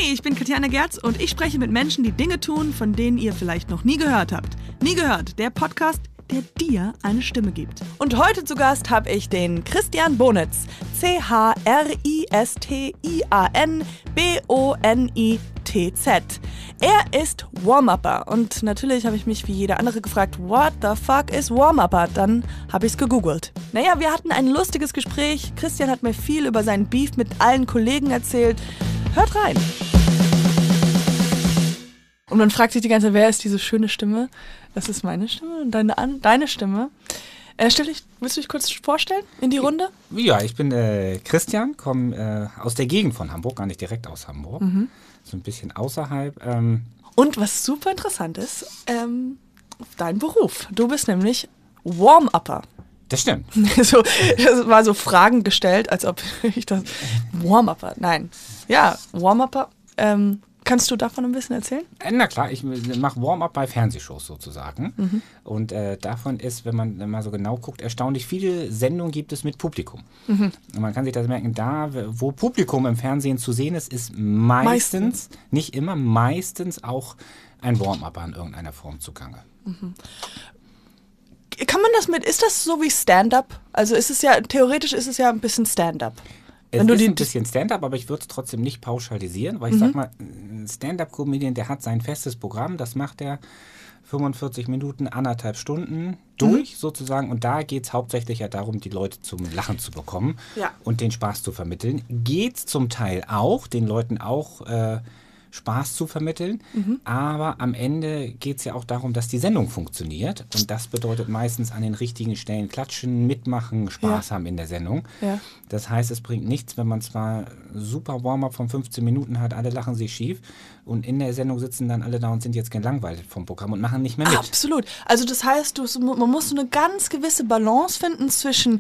Ich bin Katjana Gerz und ich spreche mit Menschen, die Dinge tun, von denen ihr vielleicht noch nie gehört habt. Nie gehört, der Podcast, der dir eine Stimme gibt. Und heute zu Gast habe ich den Christian Bonitz. Christian-Bonitz. Er ist Warm-Upper und natürlich habe ich mich wie jeder andere gefragt, what the fuck is Warm-Upper? Dann habe ich es gegoogelt. Naja, wir hatten ein lustiges Gespräch. Christian hat mir viel über seinen Beef mit allen Kollegen erzählt. Hört rein. Und man fragt sich die ganze Zeit, wer ist diese schöne Stimme? Das ist meine Stimme und deine Stimme. Willst du dich kurz vorstellen in die Runde? Ja, ich bin Christian, komme aus der Gegend von Hamburg, gar nicht direkt aus Hamburg. So ein bisschen außerhalb. Und was super interessant ist, dein Beruf. Du bist nämlich Warm-Upper. Das stimmt. Das war so Fragen gestellt, als ob ich das... Warm-Upper, nein. Ja, Warm-Upper. Kannst du davon ein bisschen erzählen? Na klar, ich mache Warm-up bei Fernsehshows sozusagen. Und davon ist, wenn man mal so genau guckt, erstaunlich viele Sendungen gibt es mit Publikum. Und man kann sich das merken, da, wo Publikum im Fernsehen zu sehen ist, ist meistens, nicht immer, meistens auch ein Warm-Upper in irgendeiner Form zugange. Kann man das ist das so wie Stand-up? Also theoretisch ist es ja ein bisschen Stand-up. Es ist ein bisschen Stand-up, aber ich würde es trotzdem nicht pauschalisieren, weil ich sag mal, ein Stand-up-Comedian, der hat sein festes Programm, das macht er 45 Minuten, 1,5 Stunden durch sozusagen, und da geht es hauptsächlich ja darum, die Leute zum Lachen zu bekommen und den Spaß zu vermitteln. Geht es zum Teil auch, den Leuten auch Spaß zu vermitteln, aber am Ende geht es ja auch darum, dass die Sendung funktioniert, und das bedeutet meistens an den richtigen Stellen klatschen, mitmachen, Spaß haben in der Sendung. Ja. Das heißt, es bringt nichts, wenn man zwar super Warm-up von 15 Minuten hat, alle lachen sich schief, und in der Sendung sitzen dann alle da und sind jetzt gelangweilt vom Programm und machen nicht mehr mit. Absolut. Also das heißt, man muss so eine ganz gewisse Balance finden zwischen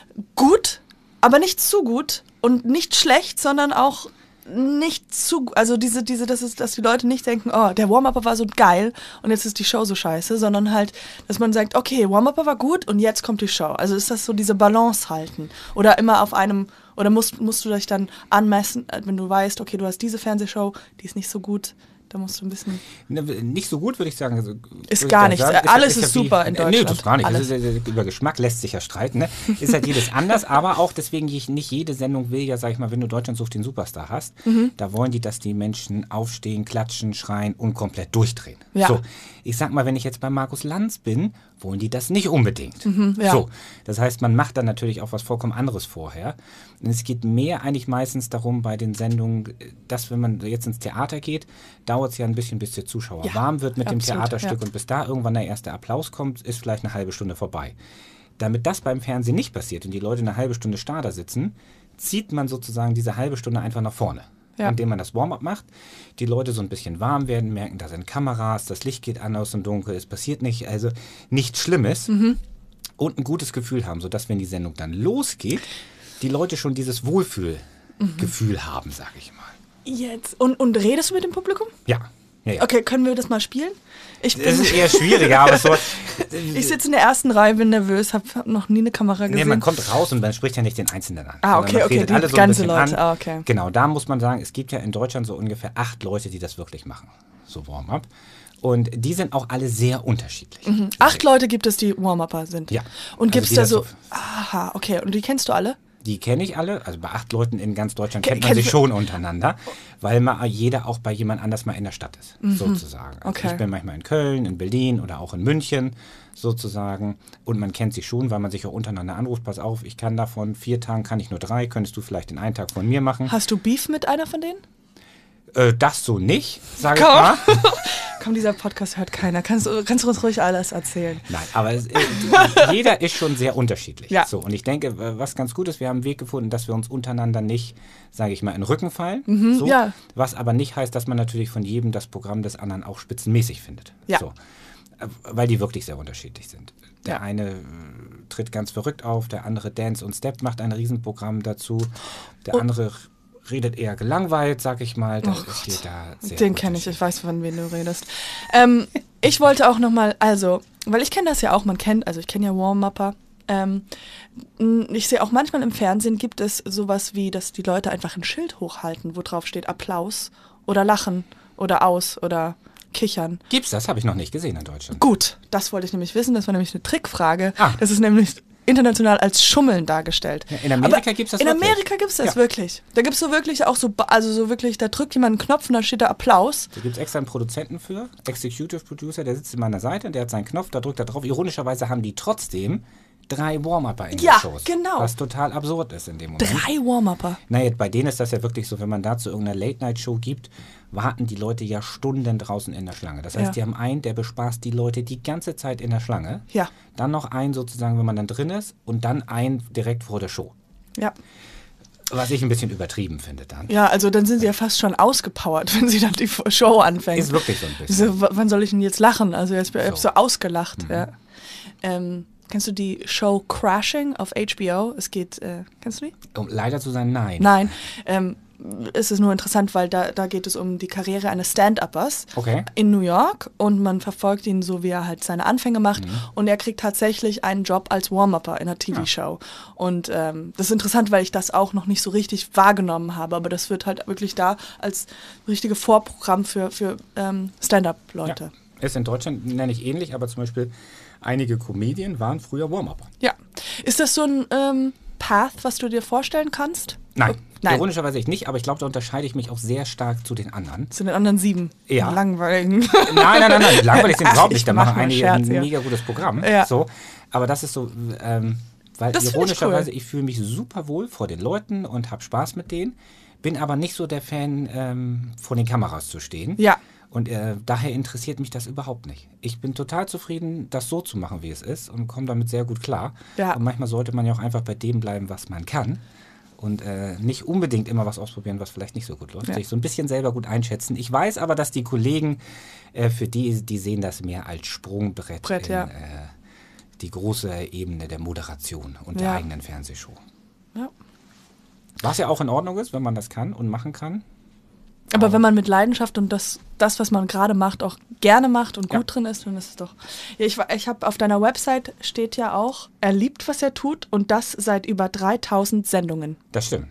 gut, aber nicht zu gut, und nicht schlecht, sondern auch nicht zu, also dass die Leute nicht denken, oh, der Warm-Upper war so geil und jetzt ist die Show so scheiße, sondern halt, dass man sagt, okay, Warm-Upper war gut und jetzt kommt die Show. Also ist das so diese Balance halten? Oder immer auf einem, oder musst du dich dann anmessen, wenn du weißt, okay, du hast diese Fernsehshow, die ist nicht so gut, da musst du ein bisschen... Nicht so gut, würde ich sagen. Also, ist gar nichts. Alles ist super in Deutschland. Nee, das ist gar nicht. Über Geschmack lässt sich ja streiten. Ne? Ist halt jedes anders, aber auch deswegen, nicht jede Sendung will ja, sag ich mal, wenn du Deutschland sucht den Superstar hast, da wollen die, dass die Menschen aufstehen, klatschen, schreien und komplett durchdrehen. Ja. So, ich sag mal, wenn ich jetzt bei Markus Lanz bin, wollen die das nicht unbedingt. So, das heißt, man macht dann natürlich auch was vollkommen anderes vorher. Und es geht mehr eigentlich meistens darum bei den Sendungen, dass wenn man jetzt ins Theater geht, dauert es ja ein bisschen, bis der Zuschauer warm wird mit dem Theaterstück, und bis da irgendwann der erste Applaus kommt, ist vielleicht eine halbe Stunde vorbei. Damit das beim Fernsehen nicht passiert und die Leute eine halbe Stunde starr da sitzen, zieht man sozusagen diese halbe Stunde einfach nach vorne. Ja. Indem man das Warm-up macht, die Leute so ein bisschen warm werden, merken, da sind Kameras, das Licht geht an aus dem Dunkel, es passiert nichts Schlimmes und ein gutes Gefühl haben, sodass, wenn die Sendung dann losgeht, die Leute schon dieses Wohlfühlgefühl haben, sag ich mal. Jetzt. Und redest du mit dem Publikum? Ja. Okay, können wir das mal spielen? Das ist eher schwieriger, aber so... Ich sitze in der ersten Reihe, bin nervös, habe noch nie eine Kamera gesehen. Nee, man kommt raus und man spricht ja nicht den Einzelnen an. Okay, die alle so ganze Leute. Okay. Genau, da muss man sagen, es gibt ja in Deutschland so ungefähr 8 Leute, die das wirklich machen, so Warm-up. Und die sind auch alle sehr unterschiedlich. 8 Leute gibt es, die Warm-Upper sind? Ja. Und gibt es da so... Aha, okay. Und die kennst du alle? Die kenne ich alle, also bei 8 Leuten in ganz Deutschland kennt man sich schon untereinander, weil jeder auch bei jemand anders mal in der Stadt ist, sozusagen. Also ich bin manchmal in Köln, in Berlin oder auch in München sozusagen, und man kennt sich schon, weil man sich auch untereinander anruft, pass auf, ich kann davon 4 Tagen, kann ich nur 3, könntest du vielleicht den einen Tag von mir machen. Hast du Beef mit einer von denen? Das so nicht, sage ich mal. Komm, dieser Podcast hört keiner. Kannst du uns ruhig alles erzählen? Nein, aber jeder ist schon sehr unterschiedlich. Ja. So, und ich denke, was ganz gut ist, wir haben einen Weg gefunden, dass wir uns untereinander nicht, sage ich mal, in den Rücken fallen. So, was aber nicht heißt, dass man natürlich von jedem das Programm des anderen auch spitzenmäßig findet. Ja. So, weil die wirklich sehr unterschiedlich sind. Der eine tritt ganz verrückt auf, der andere Dance und Step macht ein Riesenprogramm dazu, der andere redet eher gelangweilt, sag ich mal. Den kenne ich weiß, von wem du redest. Ich wollte auch nochmal, weil ich kenne das ja auch, ich kenne ja Warm-Upper. Ich sehe auch manchmal im Fernsehen gibt es sowas wie, dass die Leute einfach ein Schild hochhalten, wo drauf steht Applaus oder lachen oder aus oder kichern. Gibt's das? Habe ich noch nicht gesehen in Deutschland. Gut, das wollte ich nämlich wissen. Das war nämlich eine Trickfrage. Ah. Das ist nämlich international als Schummeln dargestellt. Ja, in Amerika gibt es das in wirklich. In Amerika gibt es das wirklich. Da gibt es so wirklich auch so, also so wirklich, da drückt jemand einen Knopf und da steht da Applaus. Da gibt es extra einen Produzenten für, Executive Producer, der sitzt in meiner Seite, der hat seinen Knopf, da drückt er drauf. Ironischerweise haben die trotzdem 3 Warm-Upper in den Shows. Ja, genau. Was total absurd ist in dem Moment. 3 Warm-Upper. Naja, bei denen ist das ja wirklich so, wenn man dazu irgendeine Late-Night-Show gibt, warten die Leute ja Stunden draußen in der Schlange. Das heißt, die haben einen, der bespaßt die Leute die ganze Zeit in der Schlange. Ja. Dann noch einen sozusagen, wenn man dann drin ist und dann einen direkt vor der Show. Ja. Was ich ein bisschen übertrieben finde dann. Ja, also dann sind sie ja fast schon ausgepowert, wenn sie dann die Show anfängt. Ist wirklich so ein bisschen. So, wann soll ich denn jetzt lachen? Also jetzt bin ich so ausgelacht. Ja. Kennst du die Show Crashing auf HBO? Es geht, kennst du die? Um leider zu sein, nein. Nein. Es ist nur interessant, weil da geht es um die Karriere eines Stand-Uppers in New York und man verfolgt ihn so, wie er halt seine Anfänge macht und er kriegt tatsächlich einen Job als Warm-Upper in einer TV-Show. Und das ist interessant, weil ich das auch noch nicht so richtig wahrgenommen habe, aber das wird halt wirklich da als richtige Vorprogramm für Stand-Up-Leute. Ja. Ist in Deutschland, nenne ich ähnlich, aber zum Beispiel einige Comedien waren früher Warm-Upper. Ja. Ist das so ein Path, was du dir vorstellen kannst? Nein. Ironischerweise nicht, aber ich glaube, da unterscheide ich mich auch sehr stark zu den anderen. Zu den anderen 7? Ja. Langweiligen. Nein, langweilig sind überhaupt nicht. Da machen einige Scherz, ein mega gutes Programm. Ja. So. Aber das ist so, weil das ironischerweise, cool. ich fühle mich super wohl vor den Leuten und habe Spaß mit denen, bin aber nicht so der Fan, vor den Kameras zu stehen. Ja. Und daher interessiert mich das überhaupt nicht. Ich bin total zufrieden, das so zu machen, wie es ist und komme damit sehr gut klar. Ja. Und manchmal sollte man ja auch einfach bei dem bleiben, was man kann. Und nicht unbedingt immer was ausprobieren, was vielleicht nicht so gut läuft. Ja. Sich so ein bisschen selber gut einschätzen. Ich weiß aber, dass die Kollegen, für die sehen das mehr als Sprungbrett in die große Ebene der Moderation und der eigenen Fernsehshow. Ja. Was ja auch in Ordnung ist, wenn man das kann und machen kann. Aber wenn man mit Leidenschaft und das, was man gerade macht, auch gerne macht und gut drin ist, dann ist es doch... Ja, ich habe auf deiner Website steht ja auch, er liebt, was er tut und das seit über 3000 Sendungen. Das stimmt.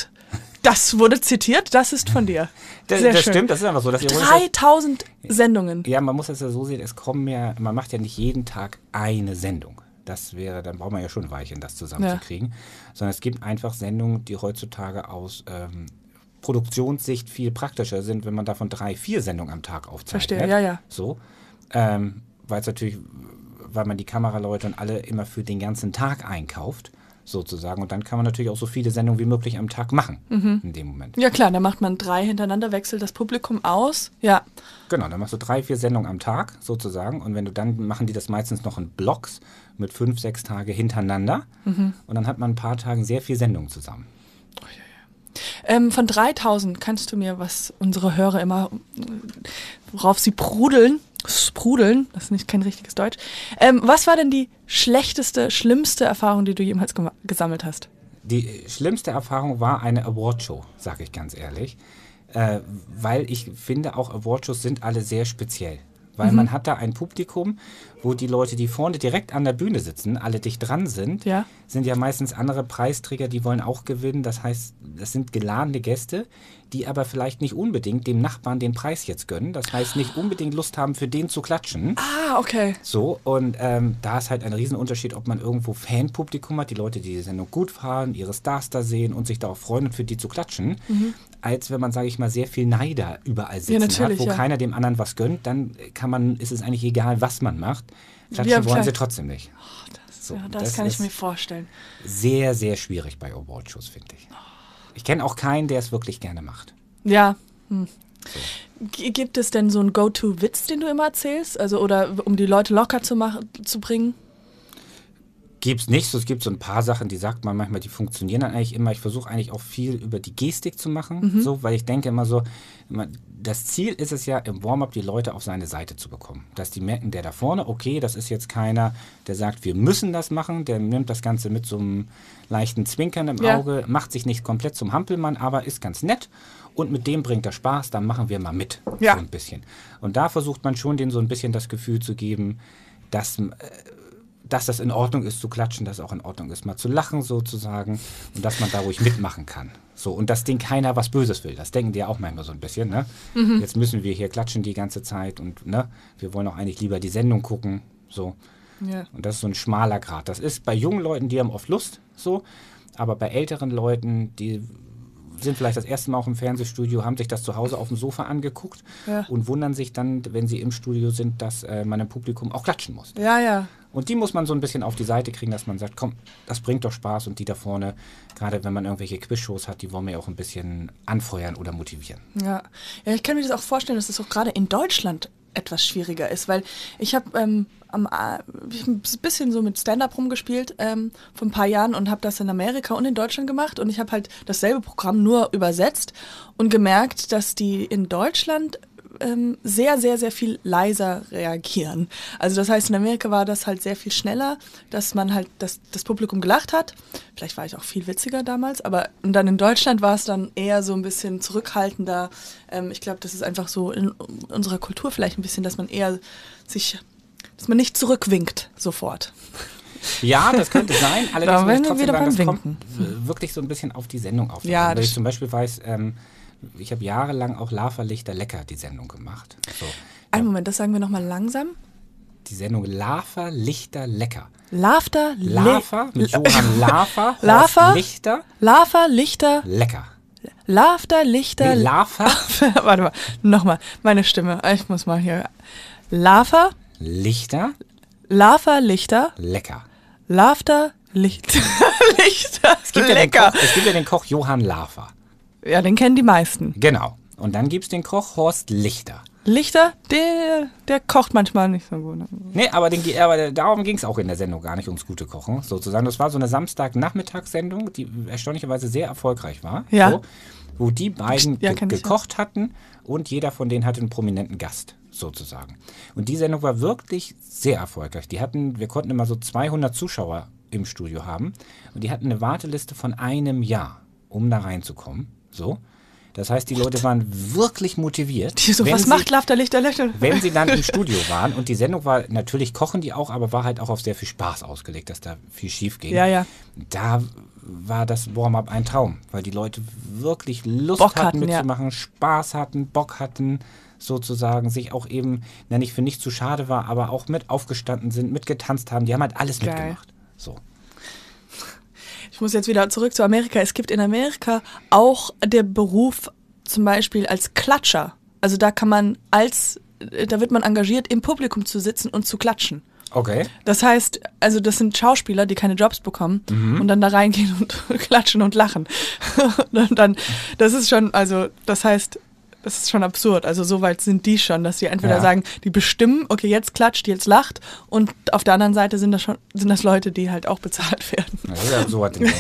Das wurde zitiert, das ist von dir. Das stimmt, das ist einfach so. 3000 Sendungen. Ja, man muss das ja so sehen, man macht ja nicht jeden Tag eine Sendung. Dann braucht man ja schon ein Weilchen, das zusammenzukriegen. Sondern es gibt einfach Sendungen, die heutzutage aus Produktionssicht viel praktischer sind, wenn man davon 3, 4 Sendungen am Tag aufzeichnet. Verstehe, ja. So, weil man die Kameraleute und alle immer für den ganzen Tag einkauft, sozusagen. Und dann kann man natürlich auch so viele Sendungen wie möglich am Tag machen, in dem Moment. Ja klar, dann macht man 3 hintereinander, wechselt das Publikum aus. Ja. Genau, dann machst du 3, 4 Sendungen am Tag, sozusagen. Und machen die das meistens noch in Blocks mit 5, 6 Tage hintereinander. Und dann hat man ein paar Tagen sehr viel Sendungen zusammen. Von 3000 kannst du mir, was unsere Hörer immer, worauf sie sprudeln, das ist nicht kein richtiges Deutsch. Was war denn die schlimmste Erfahrung, die du jemals gesammelt hast? Die schlimmste Erfahrung war eine Awardshow, sage ich ganz ehrlich. Weil ich finde, auch Awardshows sind alle sehr speziell. Weil man hat da ein Publikum, wo die Leute, die vorne direkt an der Bühne sitzen, alle dicht dran sind, sind ja meistens andere Preisträger, die wollen auch gewinnen. Das heißt, das sind geladene Gäste, die aber vielleicht nicht unbedingt dem Nachbarn den Preis jetzt gönnen. Das heißt, nicht unbedingt Lust haben, für den zu klatschen. Ah, okay. So, und da ist halt ein Riesenunterschied, ob man irgendwo Fanpublikum hat, die Leute, die Sendung gut fahren, ihre Stars da sehen und sich darauf freuen und für die zu klatschen, als wenn man, sage ich mal, sehr viel Neider überall sitzen hat, wo keiner dem anderen was gönnt, dann ist es eigentlich egal, was man macht. Klatschen wollen sie trotzdem nicht. Oh, das kann ich mir vorstellen. Sehr, sehr schwierig bei Awardshows, finde ich. Ich kenne auch keinen, der es wirklich gerne macht. Ja. So. Gibt es denn so einen Go-To-Witz, den du immer erzählst? Also, oder um die Leute locker zu bringen? Gibt's nicht. Es gibt so ein paar Sachen, die sagt man manchmal, die funktionieren dann eigentlich immer. Ich versuche eigentlich auch viel über die Gestik zu machen, so, weil ich denke immer so, das Ziel ist es ja, im Warm-up die Leute auf seine Seite zu bekommen. Dass die merken, der da vorne, okay, das ist jetzt keiner, der sagt, wir müssen das machen, der nimmt das Ganze mit so einem leichten Zwinkern im Auge, macht sich nicht komplett zum Hampelmann, aber ist ganz nett und mit dem bringt er Spaß, dann machen wir mal mit, so ein bisschen. Und da versucht man schon, denen so ein bisschen das Gefühl zu geben, dass dass das in Ordnung ist zu klatschen, dass es auch in Ordnung ist, mal zu lachen sozusagen und dass man da ruhig mitmachen kann. So, und dass denen keiner was Böses will. Das denken die ja auch manchmal so ein bisschen, ne? Jetzt müssen wir hier klatschen die ganze Zeit und ne, wir wollen auch eigentlich lieber die Sendung gucken. So. Ja. Und das ist so ein schmaler Grat. Das ist bei jungen Leuten, die haben oft Lust, so, aber bei älteren Leuten, die sind vielleicht das erste Mal auch im Fernsehstudio, haben sich das zu Hause auf dem Sofa angeguckt und wundern sich dann, wenn sie im Studio sind, dass man im Publikum auch klatschen muss. Ja, ja. Und die muss man so ein bisschen auf die Seite kriegen, dass man sagt, komm, das bringt doch Spaß und die da vorne, gerade wenn man irgendwelche Quizshows hat, die wollen wir auch ein bisschen anfeuern oder motivieren. Ja, ich kann mir das auch vorstellen, dass das auch gerade in Deutschland etwas schwieriger ist, weil ich habe ein bisschen so mit Stand-Up rumgespielt vor ein paar Jahren und habe das in Amerika und in Deutschland gemacht und ich habe halt dasselbe Programm nur übersetzt und gemerkt, dass die in Deutschland sehr, sehr, sehr viel leiser reagieren. Also das heißt, in Amerika war das halt sehr viel schneller, dass man halt das Publikum gelacht hat. Vielleicht war ich auch viel witziger damals, aber und dann in Deutschland war es dann eher so ein bisschen zurückhaltender. Ich glaube, das ist einfach so in unserer Kultur vielleicht ein bisschen, dass man eher dass man nicht zurückwinkt sofort. Ja, das könnte sein. Allerdings muss ich trotzdem wieder sagen, das Winken. kommt wirklich so ein bisschen auf die Sendung auf. Ja, Weil ich zum Beispiel weiß, ich habe jahrelang auch Lava Lichter Lecker die Sendung gemacht. So, Einen Moment, das sagen wir nochmal langsam. die Sendung Lava Lichter Lecker. Lava mit Johann Lava, Lava? Horst Lichter, Lava, Lichter, Lecker. Lafter, Lichter. Nee, Lava, Warte mal, nochmal, meine Stimme. Ich muss mal hier. Lava, Lichter, Lichter, Lecker. Lafter, Lichter, Lecker. Es gibt ja den Koch Johann Lava. Ja, den kennen die meisten. Genau. Und dann gibt es den Koch Horst Lichter. Lichter, der kocht manchmal nicht so gut. Nee, aber darum ging es auch in der Sendung gar nicht, ums gute Kochen, sozusagen. Das war so eine Samstagnachmittagssendung, die erstaunlicherweise sehr erfolgreich war. Ja. So, wo die beiden Ja, kenn ich, gekocht hatten und jeder von denen hatte einen prominenten Gast, sozusagen. Und die Sendung war wirklich sehr erfolgreich. Wir konnten immer so 200 Zuschauer im Studio haben und die hatten eine Warteliste von einem Jahr, um da reinzukommen. So. Das heißt, die Leute waren wirklich motiviert. Die so, was macht Lafter, Lichter, Lichter? Wenn sie dann im Studio waren und die Sendung war, natürlich kochen die auch, aber war halt auch auf sehr viel Spaß ausgelegt, dass da viel schief ging. Ja, ja. Da war das Warm-up ein Traum, weil die Leute wirklich Lust Bock hatten hatten, mitzumachen, ja. Spaß hatten, Bock hatten, sozusagen, sich auch eben, nicht für nicht zu schade war, aber auch mit aufgestanden sind, mitgetanzt haben. Die haben halt alles Geil. mitgemacht. So. Ich muss jetzt wieder zurück zu Amerika. Es gibt in Amerika auch der Beruf zum Beispiel als Klatscher. Also da da wird man engagiert, im Publikum zu sitzen und zu klatschen. Okay. Das heißt, also das sind Schauspieler, die keine Jobs bekommen und dann da reingehen und klatschen und lachen. Und dann, das ist schon, also das heißt, das ist schon absurd. Also so weit sind die schon, dass sie entweder sagen, die bestimmen, okay, jetzt klatscht, jetzt lacht und auf der anderen Seite sind das Leute, die halt auch bezahlt werden. Ja, so hat den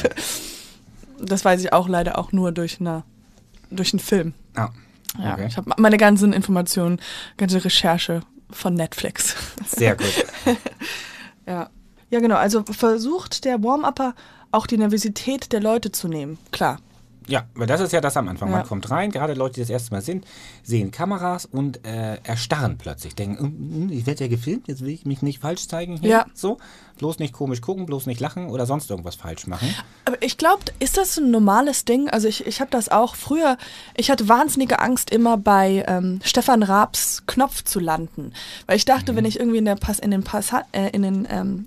Das weiß ich auch leider auch nur durch einen Film. Ah, Ja, okay. ich habe meine ganzen Informationen, ganze Recherche von Netflix. Sehr gut. Ja, genau. Also versucht der Warm-Upper auch die Nervosität der Leute zu nehmen. Klar. Ja, weil das ist ja das am Anfang. Ja. Man kommt rein, gerade Leute, die das erste Mal sind, sehen Kameras und erstarren plötzlich. Denken, ich werde ja gefilmt, jetzt will ich mich nicht falsch zeigen hier. Ja. So, bloß nicht komisch gucken, bloß nicht lachen oder sonst irgendwas falsch machen. Aber ich glaube, ist das ein normales Ding? Also ich habe das auch früher, ich hatte wahnsinnige Angst, immer bei Stefan Raabs Knopf zu landen. Weil ich dachte, wenn ich irgendwie in den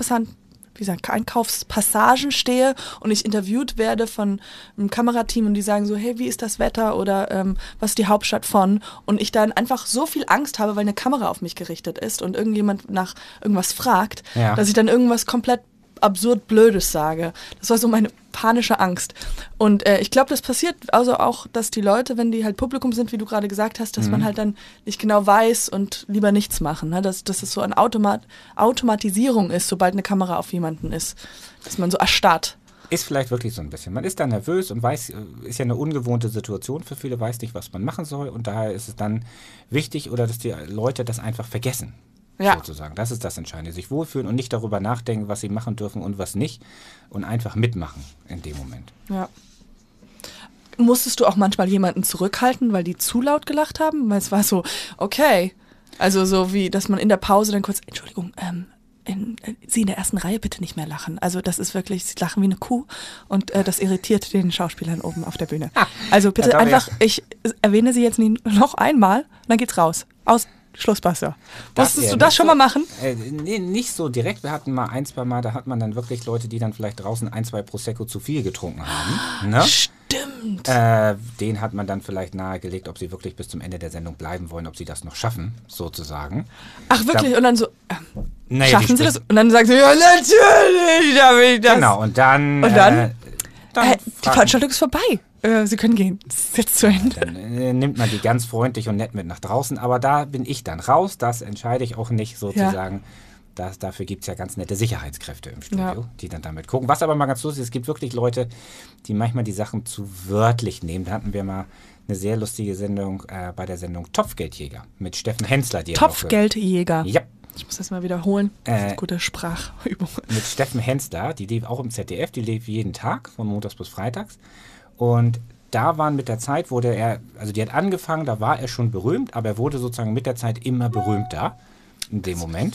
Einkaufspassagen stehe und ich interviewt werde von einem Kamerateam und die sagen so, hey, wie ist das Wetter oder was ist die Hauptstadt von? Und ich dann einfach so viel Angst habe, weil eine Kamera auf mich gerichtet ist und irgendjemand nach irgendwas fragt, Ja. dass ich dann irgendwas komplett absurd Blödes sage. Das war so meine panische Angst. Und ich glaube, das passiert also auch, dass die Leute, wenn die halt Publikum sind, wie du gerade gesagt hast, dass man halt dann nicht genau weiß und lieber nichts machen. Ne? Dass es so eine Automatisierung ist, sobald eine Kamera auf jemanden ist. Dass man so erstarrt. Ist vielleicht wirklich so ein bisschen. Man ist dann nervös und weiß, ist ja eine ungewohnte Situation für viele, weiß nicht, was man machen soll. Und daher ist es dann wichtig, oder dass die Leute das einfach vergessen. Ja. Sozusagen. Das ist das Entscheidende. Sich wohlfühlen und nicht darüber nachdenken, was sie machen dürfen und was nicht. Und einfach mitmachen in dem Moment. Ja. Musstest du auch manchmal jemanden zurückhalten, weil die zu laut gelacht haben? Weil es war so, okay. Also so wie, dass man in der Pause dann kurz, Entschuldigung, Sie in der ersten Reihe bitte nicht mehr lachen. Also das ist wirklich, Sie lachen wie eine Kuh und das irritiert den Schauspielern oben auf der Bühne. Also bitte einfach, ich erwähne Sie jetzt noch einmal und dann geht's raus. Aus Schlussbasser. Musstest du das schon mal machen? Nee, nicht so direkt. Wir hatten mal 1, 2 Mal, da hat man dann wirklich Leute, die dann vielleicht draußen 1, 2 Prosecco zu viel getrunken haben. Ne? Stimmt. Den hat man dann vielleicht nahegelegt, ob sie wirklich bis zum Ende der Sendung bleiben wollen, ob sie das noch schaffen, sozusagen. Ach wirklich? Und dann so, naja, schaffen Sie das? Und dann sagt sie, ja natürlich, da will ich das. Genau, und dann die Veranstaltung ist vorbei. Sie können gehen. Das ist jetzt zu Ende. Dann nimmt man die ganz freundlich und nett mit nach draußen. Aber da bin ich dann raus. Das entscheide ich auch nicht sozusagen. Ja. Dafür gibt es ja ganz nette Sicherheitskräfte im Studio, die dann damit gucken. Was aber mal ganz lustig ist, es gibt wirklich Leute, die manchmal die Sachen zu wörtlich nehmen. Da hatten wir mal eine sehr lustige Sendung bei der Sendung Topfgeldjäger mit Steffen Hensler. Topfgeldjäger? Ja. Ich muss das mal wiederholen. Das ist eine gute Sprachübung. Mit Steffen Hensler, die lief auch im ZDF, die lief jeden Tag, von montags bis freitags. Und da waren mit der Zeit, die hat angefangen, da war er schon berühmt, aber er wurde sozusagen mit der Zeit immer berühmter in dem Moment.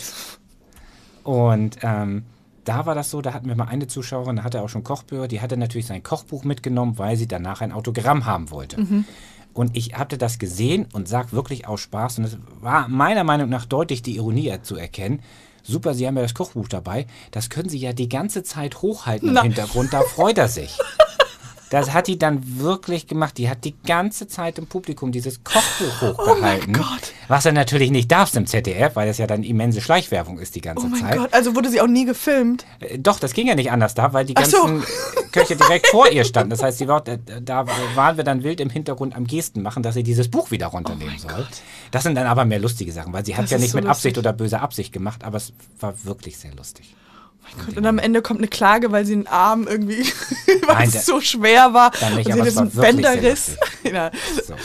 Und da war das so, da hatten wir mal eine Zuschauerin, da hatte er auch schon Kochbücher, die hatte natürlich sein Kochbuch mitgenommen, weil sie danach ein Autogramm haben wollte. Mhm. Und ich hatte das gesehen und sag wirklich aus Spaß, und es war meiner Meinung nach deutlich die Ironie zu erkennen. Super, Sie haben ja das Kochbuch dabei, das können Sie ja die ganze Zeit hochhalten im Hintergrund, da freut er sich. Das hat die dann wirklich gemacht. Die hat die ganze Zeit im Publikum dieses Kochbuch hochgehalten. Oh mein Gott. Was er natürlich nicht darf im ZDF, weil das ja dann immense Schleichwerbung ist die ganze Zeit. Oh mein Gott, also wurde sie auch nie gefilmt? Doch, das ging ja nicht anders da, weil die ganzen Köche direkt vor ihr standen. Das heißt, da waren wir dann wild im Hintergrund am Gesten machen, dass sie dieses Buch wieder runternehmen soll. Gott. Das sind dann aber mehr lustige Sachen, weil sie hat ja nicht so mit Absicht oder böser Absicht gemacht, aber es war wirklich sehr lustig. Mein Gott, und am Ende kommt eine Klage, weil sie einen Arm irgendwie, weil es so schwer war. Dann nicht, und sie aber hat es war einen Bänderriss. Ja. So.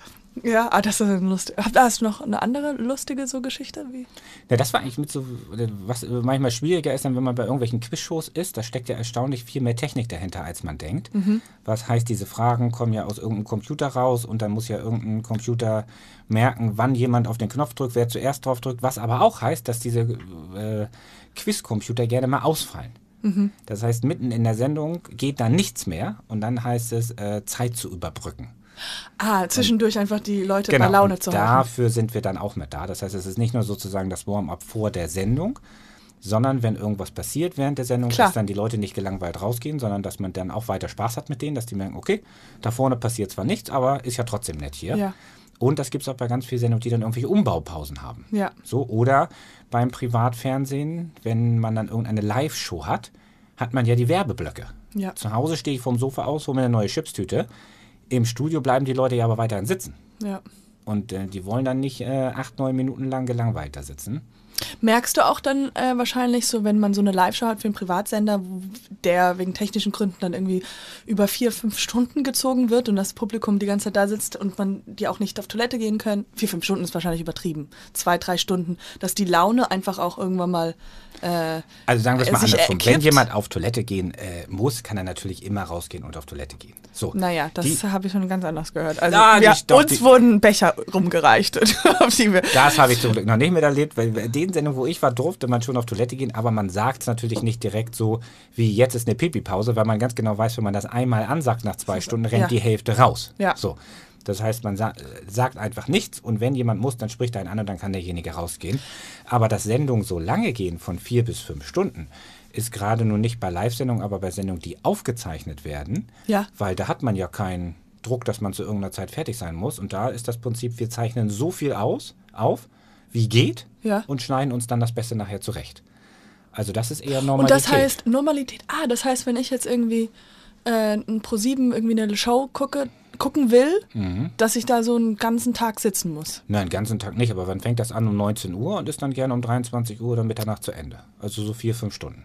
Ja, das ist lustig. Hast du noch eine andere lustige so Geschichte? Ja, das war eigentlich mit so, was manchmal schwieriger ist, dann, wenn man bei irgendwelchen Quizshows ist, da steckt ja erstaunlich viel mehr Technik dahinter, als man denkt. Mhm. Was heißt, diese Fragen kommen ja aus irgendeinem Computer raus und dann muss ja irgendein Computer merken, wann jemand auf den Knopf drückt, wer zuerst drauf drückt, was aber auch heißt, dass diese Quizcomputer gerne mal ausfallen. Mhm. Das heißt, mitten in der Sendung geht dann nichts mehr und dann heißt es, Zeit zu überbrücken. Zwischendurch einfach die Leute bei Laune zu halten. Dafür sind wir dann auch mit da. Das heißt, es ist nicht nur sozusagen das Warm-up vor der Sendung, sondern wenn irgendwas passiert während der Sendung, dass dann die Leute nicht gelangweilt rausgehen, sondern dass man dann auch weiter Spaß hat mit denen, dass die merken, okay, da vorne passiert zwar nichts, aber ist ja trotzdem nett hier. Ja. Und das gibt es auch bei ganz vielen Sendungen, die dann irgendwelche Umbaupausen haben. Ja. So, oder beim Privatfernsehen, wenn man dann irgendeine Live-Show hat, hat man ja die Werbeblöcke. Ja. Zu Hause stehe ich vom Sofa aus, hole mir eine neue Chipstüte. Im Studio bleiben die Leute ja aber weiterhin sitzen. Ja. Und die wollen dann nicht 8, 9 Minuten lang gelangweilt da sitzen. Merkst du auch dann wahrscheinlich so, wenn man so eine Live-Show hat für einen Privatsender, der wegen technischen Gründen dann irgendwie über 4, 5 Stunden gezogen wird und das Publikum die ganze Zeit da sitzt und man die auch nicht auf Toilette gehen können. 4, 5 Stunden ist wahrscheinlich übertrieben. 2, 3 Stunden, dass die Laune einfach auch irgendwann mal also sagen wir es mal andersrum. Wenn jemand auf Toilette gehen muss, kann er natürlich immer rausgehen und auf Toilette gehen. So. Naja, das habe ich schon ganz anders gehört. Also uns wurden Becher rumgereicht. Das habe ich zum Glück noch nicht miterlebt, weil in den Sendungen, wo ich war, durfte man schon auf Toilette gehen, aber man sagt es natürlich nicht direkt so, wie jetzt ist eine Pipi-Pause, weil man ganz genau weiß, wenn man das einmal ansagt nach 2 Stunden, rennt die Hälfte raus. Ja. So. Das heißt, man sagt einfach nichts und wenn jemand muss, dann spricht er einen an und dann kann derjenige rausgehen. Aber dass Sendungen so lange gehen, von 4 bis 5 Stunden, ist gerade nur nicht bei Live-Sendungen, aber bei Sendungen, die aufgezeichnet werden, weil da hat man ja keinen Druck, dass man zu irgendeiner Zeit fertig sein muss. Und da ist das Prinzip, wir zeichnen so viel auf, wie geht und schneiden uns dann das Beste nachher zurecht. Also das ist eher Normalität. Und das heißt, Normalität, das heißt, wenn ich jetzt irgendwie ein Pro7 irgendwie eine Show gucken will, dass ich da so einen ganzen Tag sitzen muss. Nein, einen ganzen Tag nicht, aber wann fängt das an? Um 19 Uhr und ist dann gerne um 23 Uhr oder Mitternacht zu Ende. Also so 4, 5 Stunden.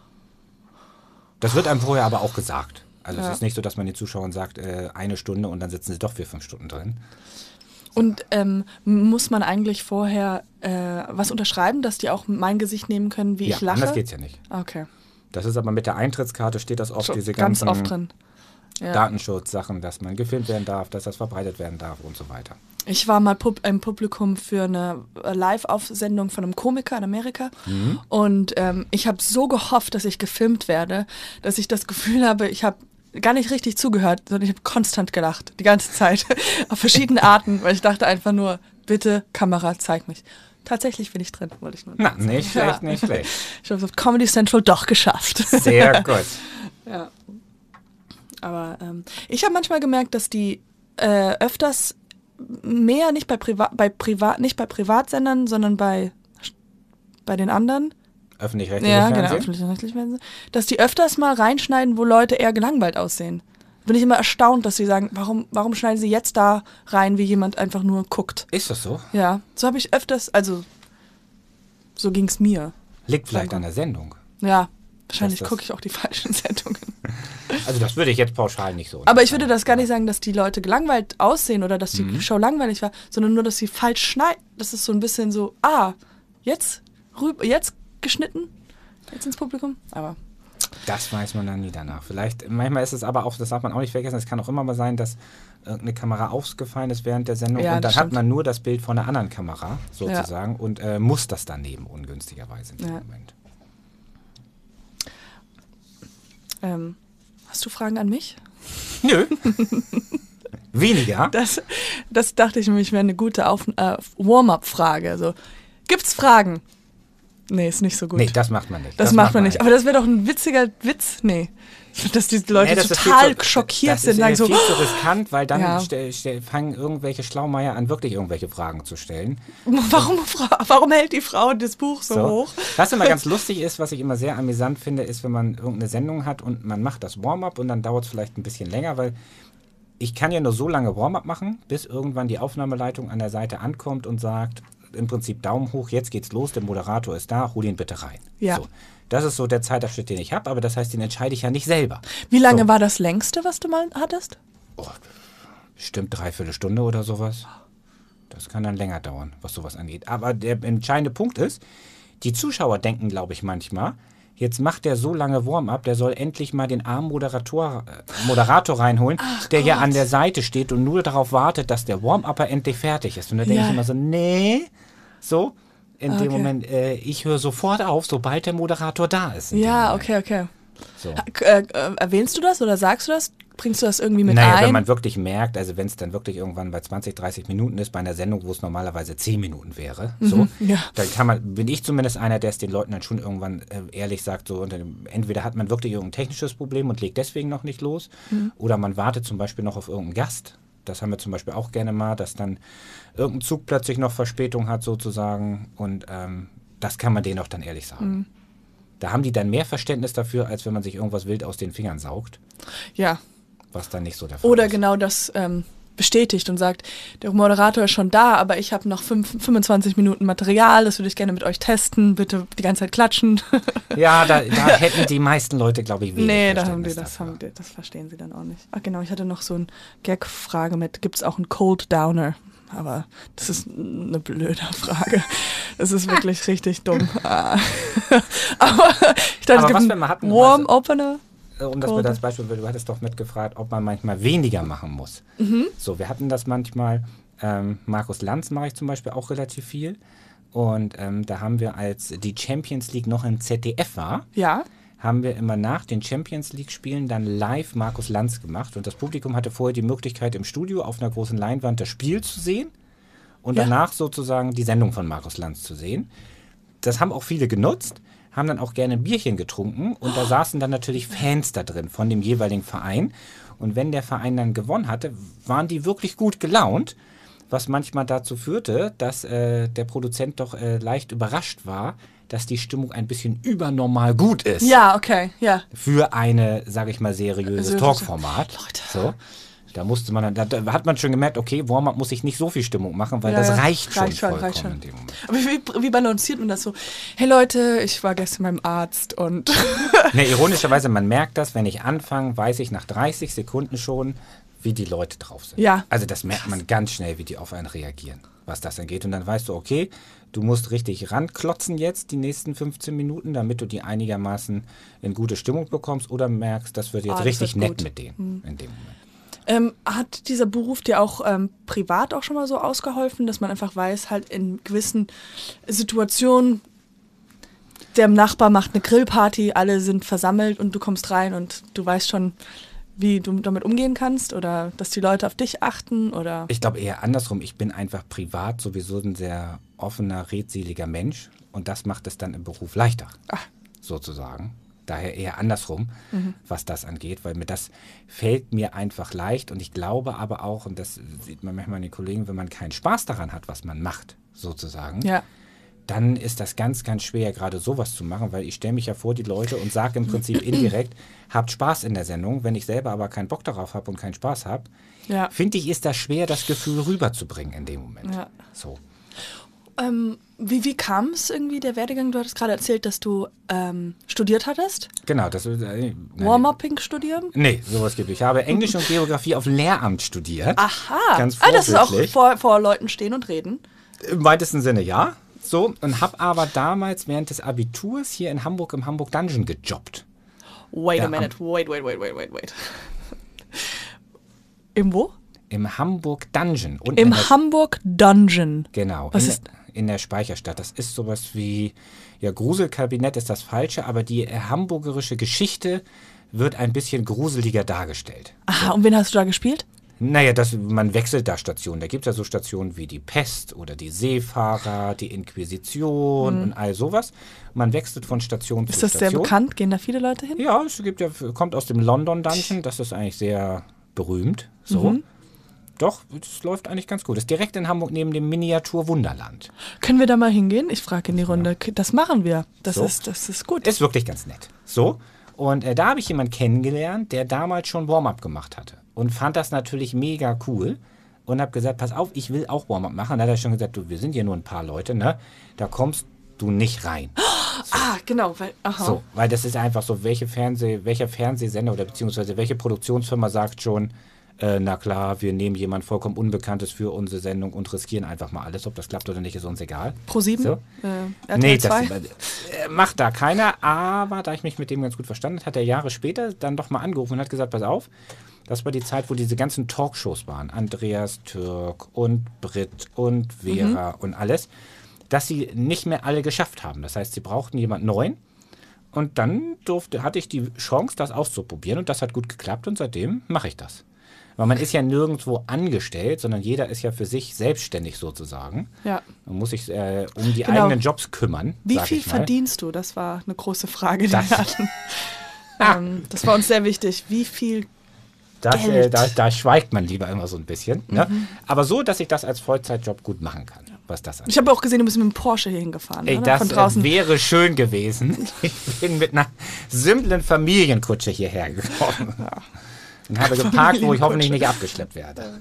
Das wird einem vorher aber auch gesagt. Also es ist nicht so, dass man den Zuschauern sagt, 1 Stunde und dann sitzen sie doch 4, 5 Stunden drin. Und muss man eigentlich vorher was unterschreiben, dass die auch mein Gesicht nehmen können, wie ich lache? Ja, anders geht's ja nicht. Okay. Das ist aber mit der Eintrittskarte steht das oft, schon diese ganz ganzen... oft drin. Datenschutzsachen, dass man gefilmt werden darf, dass das verbreitet werden darf und so weiter. Ich war mal im Publikum für eine Live-Aufsendung von einem Komiker in Amerika und ich habe so gehofft, dass ich gefilmt werde, dass ich das Gefühl habe, ich habe gar nicht richtig zugehört, sondern ich habe konstant gelacht, die ganze Zeit, auf verschiedene Arten, weil ich dachte einfach nur, bitte Kamera, zeig mich. Tatsächlich bin ich drin, wollte ich nur. Na, nicht schlecht, nicht schlecht. Ich habe es auf Comedy Central doch geschafft. Sehr gut. Ja. Aber ich habe manchmal gemerkt, dass die öfters mehr nicht bei Privatsendern, sondern bei den anderen. Öffentlich-rechtliche Ja, Fernsehen? genau, öffentlich-rechtliche Fernsehen. Dass die öfters mal reinschneiden, wo Leute eher gelangweilt aussehen. Bin ich immer erstaunt, dass sie sagen, warum schneiden sie jetzt da rein, wie jemand einfach nur guckt. Ist das so? Ja, so habe ich öfters, also so ging es mir. Liegt vielleicht an der Sendung. Ja, wahrscheinlich gucke ich auch die falschen Sendungen. Also das würde ich jetzt pauschal nicht so. Aber ich würde das gar nicht sagen, dass die Leute gelangweilt aussehen oder dass die Show langweilig war, sondern nur, dass sie falsch schneiden. Das ist so ein bisschen so, jetzt geschnitten, jetzt ins Publikum. Aber das weiß man dann nie danach. Vielleicht, manchmal ist es aber auch, das darf man auch nicht vergessen, es kann auch immer mal sein, dass irgendeine Kamera ausgefallen ist während der Sendung und dann hat man nur das Bild von einer anderen Kamera sozusagen und muss das dann nehmen, ungünstigerweise in dem Moment. Hast du Fragen an mich? Nö. Weniger. Das dachte ich nämlich wäre eine gute Warm-up-Frage. Also, gibt's Fragen? Nee, ist nicht so gut. Nee, das macht man nicht. Das macht man nicht. Aber das wäre doch ein witziger Witz. Nee. Dass die Leute total schockiert sind. Das ist so, viel zu riskant, weil dann fangen irgendwelche Schlaumeier an, wirklich irgendwelche Fragen zu stellen. Warum hält die Frau das Buch so hoch? Was immer ganz lustig ist, was ich immer sehr amüsant finde, ist, wenn man irgendeine Sendung hat und man macht das Warm-up und dann dauert es vielleicht ein bisschen länger, weil ich kann ja nur so lange Warm-up machen, bis irgendwann die Aufnahmeleitung an der Seite ankommt und sagt, im Prinzip Daumen hoch, jetzt geht's los, der Moderator ist da, hol ihn bitte rein. Ja. So. Das ist so der Zeitabschnitt, den ich habe, aber das heißt, den entscheide ich ja nicht selber. Wie lange war das längste, was du mal hattest? Bestimmt 3/4 Stunde oder sowas. Das kann dann länger dauern, was sowas angeht. Aber der entscheidende Punkt ist, die Zuschauer denken, glaube ich, manchmal, jetzt macht der so lange Warm-up, der soll endlich mal den armen Moderator reinholen, der ja an der Seite steht und nur darauf wartet, dass der Warm-Upper endlich fertig ist. Und da denke ich immer so, nee, so. In dem Moment, ich höre sofort auf, sobald der Moderator da ist. Ja, okay. So. Erwähnst du das oder sagst du das? Bringst du das irgendwie mit Naja, ein? wenn man wirklich merkt, also wenn es dann wirklich irgendwann bei 20, 30 Minuten ist, bei einer Sendung, wo es normalerweise 10 Minuten wäre, dann bin ich zumindest einer, der es den Leuten dann schon irgendwann ehrlich sagt, so, entweder hat man wirklich irgendein technisches Problem und legt deswegen noch nicht los, oder man wartet zum Beispiel noch auf irgendeinen Gast. Das haben wir zum Beispiel auch gerne mal, dass dann irgendein Zug plötzlich noch Verspätung hat sozusagen und das kann man denen auch dann ehrlich sagen. Da haben die dann mehr Verständnis dafür, als wenn man sich irgendwas wild aus den Fingern saugt. Ja. Was dann nicht so der Fall Oder ist. genau das bestätigt und sagt, der Moderator ist schon da, aber ich habe noch 25 Minuten Material, das würde ich gerne mit euch testen, bitte die ganze Zeit klatschen. Ja, da hätten die meisten Leute, glaube ich, wenig Verständnis das verstehen sie dann auch nicht. Ach genau, ich hatte noch so eine Gag-Frage mit, gibt es auch einen Cold Downer? Aber das ist eine blöde Frage. Das ist wirklich richtig dumm. Aber ich dachte, es gibt einen Warm-Opener. Um das mit als Beispiel, du hattest doch mitgefragt, ob man manchmal weniger machen muss. So, wir hatten das manchmal, Markus Lanz mache ich zum Beispiel auch relativ viel. Und da haben wir, als die Champions League noch im ZDF war, haben wir immer nach den Champions League-Spielen dann live Markus Lanz gemacht. Und das Publikum hatte vorher die Möglichkeit, im Studio auf einer großen Leinwand das Spiel zu sehen und danach sozusagen die Sendung von Markus Lanz zu sehen. Das haben auch viele genutzt, haben dann auch gerne ein Bierchen getrunken und da saßen dann natürlich Fans da drin von dem jeweiligen Verein. Und wenn der Verein dann gewonnen hatte, waren die wirklich gut gelaunt, was manchmal dazu führte, dass der Produzent doch leicht überrascht war, dass die Stimmung ein bisschen übernormal gut ist. Ja, okay, ja. Für eine, sage ich mal, seriöses Talkformat. Leute. So. Da musste man dann, da hat man schon gemerkt, okay, Warm-up muss ich nicht so viel Stimmung machen, weil das reicht schon in dem Moment. Aber wie balanciert man das so? Hey Leute, ich war gestern beim Arzt und... Ne, ironischerweise, man merkt das, wenn ich anfange, weiß ich nach 30 Sekunden schon, wie die Leute drauf sind. Ja. Also das merkt man ganz schnell, wie die auf einen reagieren. was das angeht. Und dann weißt du, okay, du musst richtig ranklotzen jetzt die nächsten 15 Minuten, damit du die einigermaßen in gute Stimmung bekommst oder merkst, das wird jetzt das richtig wird nett gut. mit denen in dem Moment. Hat dieser Beruf dir auch privat auch schon mal so ausgeholfen, dass man einfach weiß, halt in gewissen Situationen, der Nachbar macht eine Grillparty, alle sind versammelt und du kommst rein und du weißt schon, wie du damit umgehen kannst oder dass die Leute auf dich achten oder? Ich glaube eher andersrum. Ich bin einfach privat sowieso ein sehr offener, redseliger Mensch und das macht es dann im Beruf leichter, sozusagen. Daher eher andersrum, was das angeht, weil mir das fällt mir einfach leicht und ich glaube aber auch, und das sieht man manchmal an den Kollegen, wenn man keinen Spaß daran hat, was man macht, sozusagen, dann ist das ganz, ganz schwer, gerade sowas zu machen, weil ich stelle mich ja vor die Leute und sage im Prinzip indirekt, habt Spaß in der Sendung, wenn ich selber aber keinen Bock darauf habe und keinen Spaß habe, finde ich, ist das schwer, das Gefühl rüberzubringen in dem Moment. Ja. So. Wie kam es irgendwie, der Werdegang? Du hattest gerade erzählt, dass du studiert hattest. Genau. Das Warm-Upping studieren? Nee, sowas gibt es. Ich habe Englisch und Geografie auf Lehramt studiert. Aha. Ganz Das ist auch vorbildlich. vor Leuten stehen und reden. Im weitesten Sinne ja. So, und habe aber damals während des Abiturs hier in Hamburg im Hamburg Dungeon gejobbt. Wait a minute. Wait. Im wo? Im Hamburg Dungeon. Und Im Hamburg Dungeon. Genau. Was ist? In der Speicherstadt. Das ist sowas wie, ja, Gruselkabinett ist das Falsche, aber die hamburgerische Geschichte wird ein bisschen gruseliger dargestellt. Aha, und wen hast du da gespielt? Naja, man wechselt da Stationen. Da gibt es ja so Stationen wie die Pest oder die Seefahrer, die Inquisition und all sowas. Man wechselt von Station zu Ist das Station. sehr bekannt? Gehen da viele Leute hin? Ja, kommt aus dem London Dungeon. Das ist eigentlich sehr berühmt. So. Doch, es läuft eigentlich ganz gut. Ist direkt in Hamburg neben dem Miniatur Wunderland. Können wir da mal hingehen? Ich frage in die Runde. Das machen wir. Das So. ist gut. Ist wirklich ganz nett. So. Und da habe ich jemanden kennengelernt, der damals schon Warm-up gemacht hatte. Und fand das natürlich mega cool. Und habe gesagt, pass auf, ich will auch Warm-up machen. Da hat er schon gesagt, du, wir sind hier nur ein paar Leute, ne? Da kommst du nicht rein. Genau. So, weil das ist einfach so, welcher Fernsehsender oder beziehungsweise welche Produktionsfirma sagt schon, na klar, wir nehmen jemand vollkommen Unbekanntes für unsere Sendung und riskieren einfach mal alles. Ob das klappt oder nicht, ist uns egal. Pro7? So. RTL Nee, 2? das macht da keiner. Aber da ich mich mit dem ganz gut verstanden habe, hat er Jahre später dann doch mal angerufen und hat gesagt, pass auf, das war die Zeit, wo diese ganzen Talkshows waren. Andreas Türk und Britt und Vera und alles. Dass sie nicht mehr alle geschafft haben. Das heißt, sie brauchten jemand Neuen. Und dann hatte ich die Chance, das auszuprobieren. Und das hat gut geklappt. Und seitdem mache ich das. Weil man ist ja nirgendwo angestellt, sondern jeder ist ja für sich selbstständig sozusagen. Ja. Man muss sich um die eigenen Jobs kümmern. Wie sag viel ich mal. verdienst du? Das war eine große Frage, die wir hatten. Das war uns sehr wichtig. Wie viel Geld? Da schweigt man lieber immer so ein bisschen. Ne? Aber so, dass ich das als Vollzeitjob gut machen kann, was das angeht. Ich habe auch gesehen, du bist mit dem Porsche hier hingefahren. Ey, oder? das Von draußen. wäre schön gewesen. Ich bin mit einer simplen Familienkutsche hierher gekommen. Und habe geparkt, wo ich hoffentlich nicht abgeschleppt werde.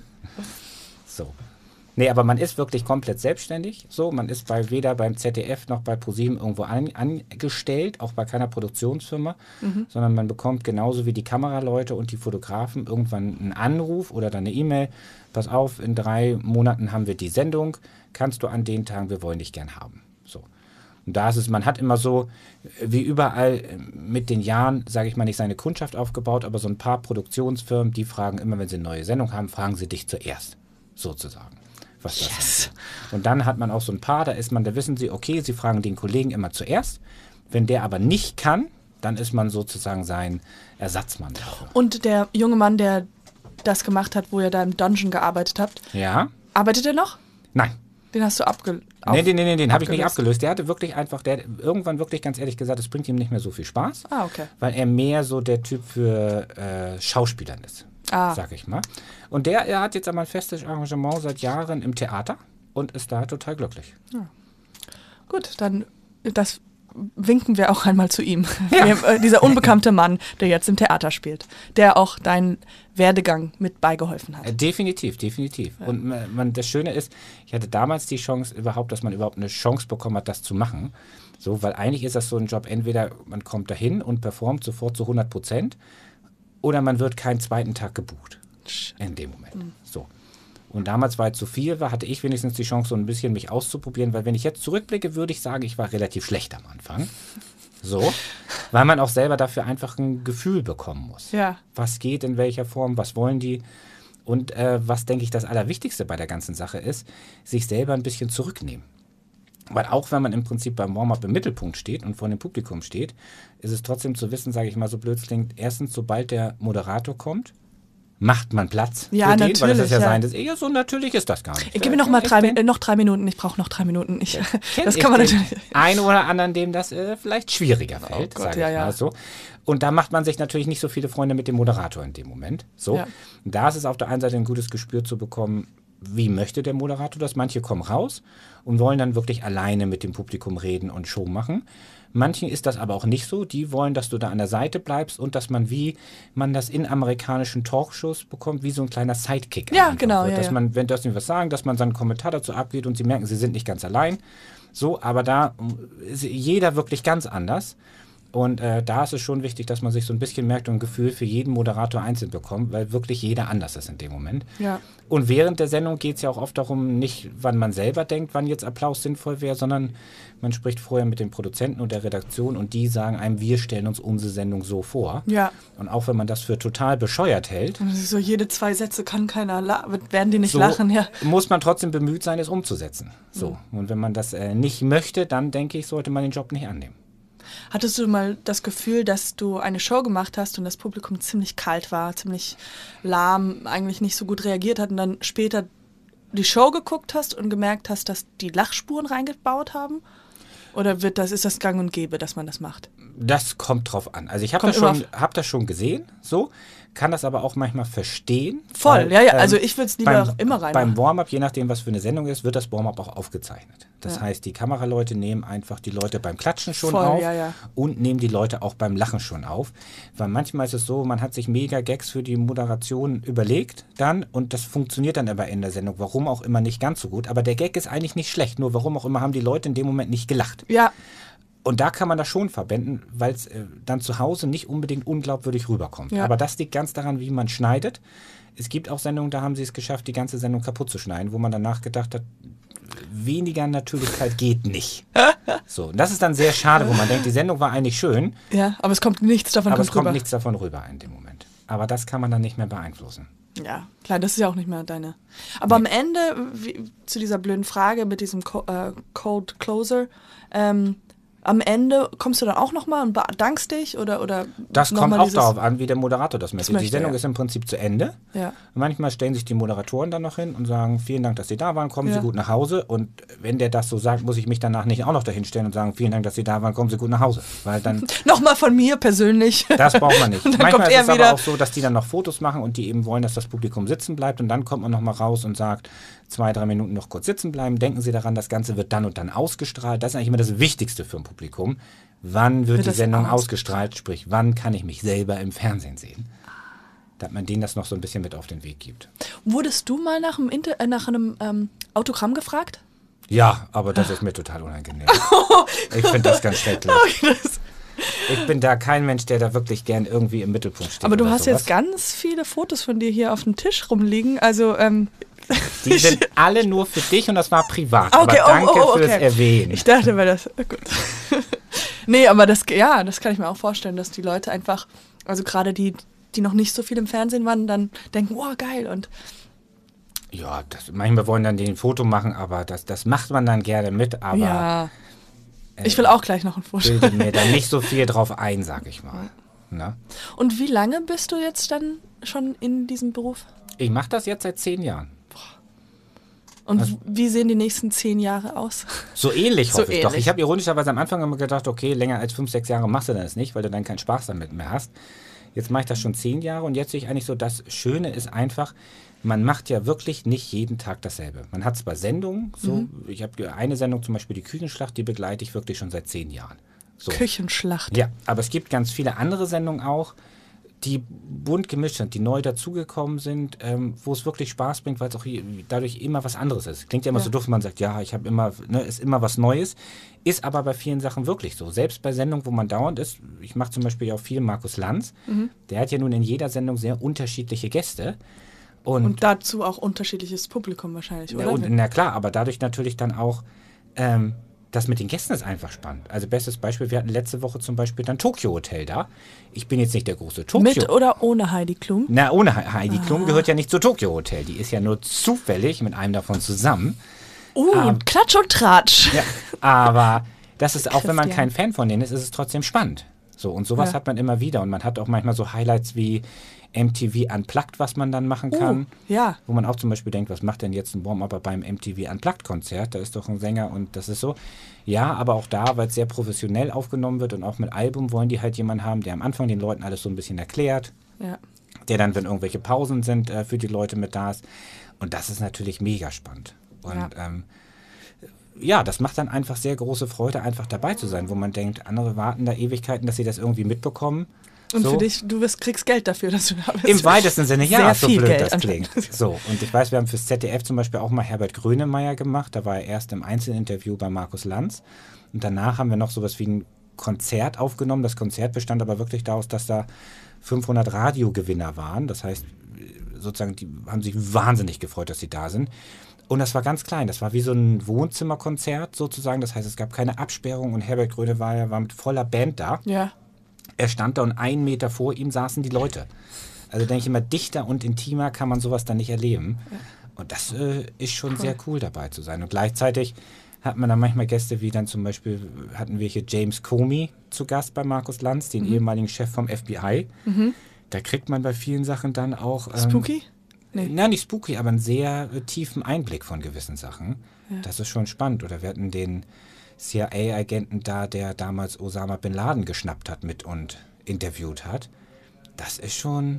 So. Nee, aber man ist wirklich komplett selbstständig. So, man ist weder beim ZDF noch bei ProSieben irgendwo angestellt, auch bei keiner Produktionsfirma, sondern man bekommt genauso wie die Kameraleute und die Fotografen irgendwann einen Anruf oder dann eine E-Mail. Pass auf, in 3 Monaten haben wir die Sendung. Kannst du an den Tagen, wir wollen dich gern haben. So. Und da ist es, man hat immer so, wie überall mit den Jahren, sage ich mal, nicht seine Kundschaft aufgebaut, aber so ein paar Produktionsfirmen, die fragen immer, wenn sie eine neue Sendung haben, fragen sie dich zuerst, sozusagen. Was das ist. Und dann hat man auch so ein paar, da wissen sie, okay, sie fragen den Kollegen immer zuerst. Wenn der aber nicht kann, dann ist man sozusagen sein Ersatzmann dafür. Und der junge Mann, der das gemacht hat, wo ihr da im Dungeon gearbeitet habt, Ja? arbeitet er noch? Nein. Den hast du abgelöst? Nee, den habe ich nicht abgelöst. Der hatte wirklich der hat irgendwann wirklich ganz ehrlich gesagt, es bringt ihm nicht mehr so viel Spaß. Ah, okay. Weil er mehr so der Typ für Schauspielern ist, sag ich mal. Und er hat jetzt aber ein festes Engagement seit Jahren im Theater und ist da total glücklich. Ja. Gut, dann das winken wir auch einmal zu ihm. Ja. Dieser unbekannte Mann, der jetzt im Theater spielt, der auch deinen Werdegang mit beigeholfen hat. Definitiv. Ja. Und das Schöne ist, ich hatte damals die Chance dass man überhaupt eine Chance bekommen hat, das zu machen. So, weil eigentlich ist das so ein Job, entweder man kommt dahin und performt sofort zu 100% oder man wird keinen zweiten Tag gebucht. In dem Moment. So. Und damals, weil es zu viel war, hatte ich wenigstens die Chance, so ein bisschen mich auszuprobieren, weil wenn ich jetzt zurückblicke, würde ich sagen, ich war relativ schlecht am Anfang. So, weil man auch selber dafür einfach ein Gefühl bekommen muss. Ja. Was geht, in welcher Form, was wollen die? Und was, denke ich, das Allerwichtigste bei der ganzen Sache ist, sich selber ein bisschen zurücknehmen. Weil auch wenn man im Prinzip beim Warm-up im Mittelpunkt steht und vor dem Publikum steht, ist es trotzdem zu wissen, sage ich mal so blöd es klingt, erstens, sobald der Moderator kommt, macht man Platz Ja, für den, natürlich, weil das ist ja ja. sein, das eher so natürlich ist das gar nicht. Gib mir noch mal noch 3 Minuten. Ich brauche noch 3 Minuten. Das kann man natürlich. Einen oder anderen, dem das vielleicht schwieriger fällt, Gott, sage ja, ich mal ja. so. Und da macht man sich natürlich nicht so viele Freunde mit dem Moderator in dem Moment. So. Ja. Da ist es auf der einen Seite ein gutes Gespür zu bekommen, wie möchte der Moderator das? Manche kommen raus und wollen dann wirklich alleine mit dem Publikum reden und Show machen. Manchen ist das aber auch nicht so. Die wollen, dass du da an der Seite bleibst und dass man, wie man das in amerikanischen Talkshows bekommt, wie so ein kleiner Sidekick. Ja, einfach genau, wird. ja, Dass ja. man, wenn das nicht was sagen, dass man seinen Kommentar dazu abgeht und sie merken, sie sind nicht ganz allein. So, aber da ist jeder wirklich ganz anders. Und da ist es schon wichtig, dass man sich so ein bisschen merkt und ein Gefühl für jeden Moderator einzeln bekommt, weil wirklich jeder anders ist in dem Moment. Ja. Und während der Sendung geht es ja auch oft darum, nicht wann man selber denkt, wann jetzt Applaus sinnvoll wäre, sondern man spricht vorher mit den Produzenten und der Redaktion und die sagen einem, wir stellen uns unsere Sendung so vor. Ja. Und auch wenn man das für total bescheuert hält, Und so jede 2 Sätze kann keiner werden die nicht so lachen, ja. muss man trotzdem bemüht sein, es umzusetzen. So. Und wenn man das nicht möchte, dann denke ich, sollte man den Job nicht annehmen. Hattest du mal das Gefühl, dass du eine Show gemacht hast und das Publikum ziemlich kalt war, ziemlich lahm, eigentlich nicht so gut reagiert hat und dann später die Show geguckt hast und gemerkt hast, dass die Lachspuren reingebaut haben? Oder ist das gang und gäbe, dass man das macht? Das kommt drauf an. Also ich habe hab das schon gesehen, so, kann das aber auch manchmal verstehen. Voll, ja. Also ich würde es lieber immer rein. Beim Warm-up, je nachdem, was für eine Sendung ist, wird das Warm-up auch aufgezeichnet. Das heißt, die Kameraleute nehmen einfach die Leute beim Klatschen schon Voll, auf ja. und nehmen die Leute auch beim Lachen schon auf. Weil manchmal ist es so, man hat sich mega Gags für die Moderation überlegt dann und das funktioniert dann aber in der Sendung, warum auch immer nicht ganz so gut. Aber der Gag ist eigentlich nicht schlecht, nur warum auch immer haben die Leute in dem Moment nicht gelacht. Ja. Und da kann man das schon verwenden, weil es dann zu Hause nicht unbedingt unglaubwürdig rüberkommt. Ja. Aber das liegt ganz daran, wie man schneidet. Es gibt auch Sendungen, da haben sie es geschafft, die ganze Sendung kaputt zu schneiden, wo man danach gedacht hat, weniger Natürlichkeit geht nicht. So, und das ist dann sehr schade, wo man denkt, die Sendung war eigentlich schön, Ja, aber es kommt nichts davon aber es kommt rüber. nichts davon rüber in dem Moment. Aber das kann man dann nicht mehr beeinflussen. Ja, klar, das ist ja auch nicht mehr deine. Aber am Ende, zu dieser blöden Frage mit diesem Cold Closer, am Ende kommst du dann auch nochmal und bedankst dich oder Das noch kommt mal auch dieses- darauf an, wie der Moderator das möchte. Die möchte, Sendung ja. ist im Prinzip zu Ende. Ja. Manchmal stellen sich die Moderatoren dann noch hin und sagen, vielen Dank, dass Sie da waren, kommen Ja. Sie gut nach Hause. Und wenn der das so sagt, muss ich mich danach nicht auch noch dahin stellen und sagen, vielen Dank, dass Sie da waren, kommen Sie gut nach Hause. Weil dann, Nochmal von mir persönlich. das braucht man nicht. Und dann Manchmal kommt ist er es aber wieder. auch so, dass die dann noch Fotos machen und die eben wollen, dass das Publikum sitzen bleibt. Und dann kommt man noch mal raus und sagt, 2-3 Minuten noch kurz sitzen bleiben. Denken Sie daran, das Ganze wird dann und dann ausgestrahlt. Das ist eigentlich immer das Wichtigste für ein Publikum. Wann wird die das Sendung ausgestrahlt? Sprich, wann kann ich mich selber im Fernsehen sehen? Dass man denen das noch so ein bisschen mit auf den Weg gibt. Wurdest du mal nach einem Autogramm gefragt? Ja, aber das ist mir total unangenehm. Ich finde das ganz schrecklich. Ich bin da kein Mensch, der da wirklich gern irgendwie im Mittelpunkt steht. Aber du oder hast sowas. jetzt ganz viele Fotos von dir hier auf dem Tisch rumliegen. Also, Die sind alle nur für dich und das war privat. Okay, aber danke okay. fürs Erwähnen. Ich dachte, weil das. Gut. Nee, aber das kann ich mir auch vorstellen, dass die Leute einfach, also gerade die noch nicht so viel im Fernsehen waren, dann denken, wow, geil. Und Ja, manchmal wollen dann den Foto machen, aber das macht man dann gerne mit. Aber ja, ich will auch gleich noch ein Foto. bilde mir da nicht so viel drauf ein, sag ich mal. Na? Und wie lange bist du jetzt dann schon in diesem Beruf? Ich mache das jetzt seit 10 Jahren. Und wie sehen die nächsten 10 Jahre aus? So ähnlich hoffe ich doch. ähnlich. Ich habe ironischerweise am Anfang immer gedacht, okay, länger als 5, 6 Jahre machst du das nicht, weil du dann keinen Spaß damit mehr hast. Jetzt mache ich das schon 10 Jahre und jetzt sehe ich eigentlich so, das Schöne ist einfach, man macht ja wirklich nicht jeden Tag dasselbe. Man hat zwar Sendungen, so, ich habe eine Sendung, zum Beispiel die Küchenschlacht, die begleite ich wirklich schon seit 10 Jahren. So. Küchenschlacht. Ja, aber es gibt ganz viele andere Sendungen auch, die bunt gemischt sind, die neu dazugekommen sind, wo es wirklich Spaß bringt, weil es auch dadurch immer was anderes ist. Klingt ja immer so doof, wenn man sagt, ja, ich habe immer, ist immer was Neues, ist aber bei vielen Sachen wirklich so. Selbst bei Sendungen, wo man dauernd ist, ich mache zum Beispiel auch viel Markus Lanz, der hat ja nun in jeder Sendung sehr unterschiedliche Gäste Und dazu auch unterschiedliches Publikum wahrscheinlich, oder? Na klar, aber dadurch natürlich dann auch, das mit den Gästen ist einfach spannend. Also bestes Beispiel, wir hatten letzte Woche zum Beispiel dann Tokyo Hotel da. Ich bin jetzt nicht der große Tokyo. Mit oder ohne Heidi Klum? Na, ohne Heidi Klum gehört ja nicht zu Tokyo Hotel. Die ist ja nur zufällig mit einem davon zusammen. Klatsch und Tratsch. Ja, aber das ist auch, wenn man kein Fan von denen ist es trotzdem spannend. So, und sowas hat man immer wieder. Und man hat auch manchmal so Highlights wie MTV Unplugged, was man dann machen kann. Ja. Wo man auch zum Beispiel denkt, was macht denn jetzt ein Warm-Upper beim MTV Unplugged-Konzert? Da ist doch ein Sänger und das ist so. Ja, aber auch da, weil es sehr professionell aufgenommen wird und auch mit Album wollen die halt jemanden haben, der am Anfang den Leuten alles so ein bisschen erklärt. Ja. Der dann, wenn irgendwelche Pausen sind, für die Leute mit da ist. Und das ist natürlich mega spannend. Und das macht dann einfach sehr große Freude, einfach dabei zu sein, wo man denkt, andere warten da Ewigkeiten, dass sie das irgendwie mitbekommen. Und für dich, kriegst Geld dafür, dass du da bist. Im weitesten Sinne, ja, sehr so viel blöd Geld das klingt. So, und ich weiß, wir haben fürs ZDF zum Beispiel auch mal Herbert Grönemeyer gemacht. Da war er erst im Einzelinterview bei Markus Lanz. Und danach haben wir noch sowas wie ein Konzert aufgenommen. Das Konzert bestand aber wirklich daraus, dass da 500 Radiogewinner waren. Das heißt, sozusagen, die haben sich wahnsinnig gefreut, dass sie da sind. Und das war ganz klein. Das war wie so ein Wohnzimmerkonzert sozusagen. Das heißt, es gab keine Absperrung und Herbert Grönemeyer war mit voller Band da. Ja. Er stand da und 1 Meter vor ihm saßen die Leute. Also denke ich immer, dichter und intimer kann man sowas dann nicht erleben. Ja. Und das ist schon sehr cool dabei zu sein. Und gleichzeitig hat man dann manchmal Gäste, wie dann zum Beispiel hatten wir hier James Comey zu Gast bei Markus Lanz, den ehemaligen Chef vom FBI. Da kriegt man bei vielen Sachen dann auch... Spooky? Nee. Nein, nicht spooky, aber einen sehr tiefen Einblick von gewissen Sachen. Ja. Das ist schon spannend. Oder wir hatten den CIA-Agenten da, der damals Osama Bin Laden geschnappt hat mit und interviewt hat. Das ist schon...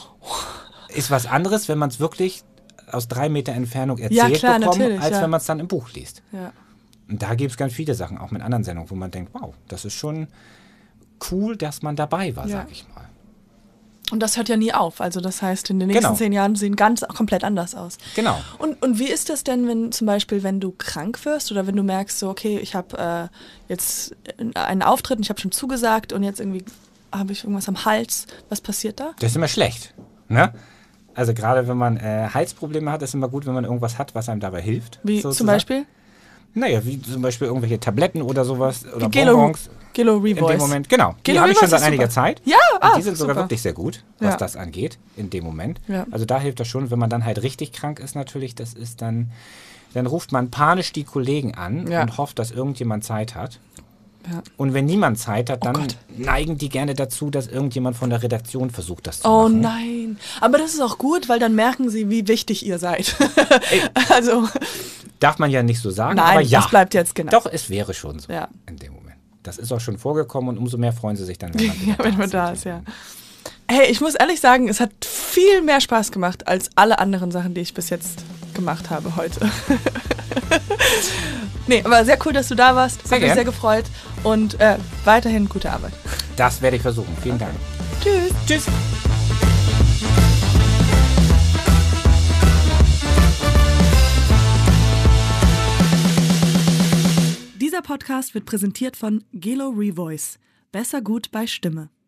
Ist was anderes, wenn man es wirklich aus 3 Meter Entfernung erzählt bekommt, als wenn man es dann im Buch liest. Ja. Und da gibt es ganz viele Sachen, auch mit anderen Sendungen, wo man denkt, wow, das ist schon cool, dass man dabei war, sag ich mal. Und das hört ja nie auf. Also das heißt, in den nächsten 10 Jahren sehen komplett anders aus. Genau. Und wie ist das denn, wenn zum Beispiel, wenn du krank wirst oder wenn du merkst, so okay, ich habe jetzt einen Auftritt und ich habe schon zugesagt und jetzt irgendwie habe ich irgendwas am Hals. Was passiert da? Das ist immer schlecht, ne? Also gerade wenn man Halsprobleme hat, ist es immer gut, wenn man irgendwas hat, was einem dabei hilft. Wie sozusagen. Zum Beispiel? Naja, wie zum Beispiel irgendwelche Tabletten oder sowas. Oder Bonbons. Gelo Revoice. In dem Moment, genau. Die habe ich schon seit einiger Zeit. Ja, die sind sogar wirklich sehr gut, was das angeht, in dem Moment. Ja. Also da hilft das schon, wenn man dann halt richtig krank ist natürlich, das ist dann ruft man panisch die Kollegen an und hofft, dass irgendjemand Zeit hat. Ja. Und wenn niemand Zeit hat, dann neigen die gerne dazu, dass irgendjemand von der Redaktion versucht, das zu machen. Oh nein. Aber das ist auch gut, weil dann merken sie, wie wichtig ihr seid. Also darf man ja nicht so sagen, nein, aber ja. Das bleibt jetzt genau. Doch, es wäre schon so in dem Moment. Das ist auch schon vorgekommen und umso mehr freuen sie sich dann, wenn man da ist. Ja. Hey, ich muss ehrlich sagen, es hat viel mehr Spaß gemacht als alle anderen Sachen, die ich bis jetzt gemacht habe heute. Nee, aber sehr cool, dass du da warst. Hat mich sehr gefreut und weiterhin gute Arbeit. Das werde ich versuchen. Vielen Dank. Tschüss. Tschüss. Dieser Podcast wird präsentiert von Gelo Revoice. Besser gut bei Stimme.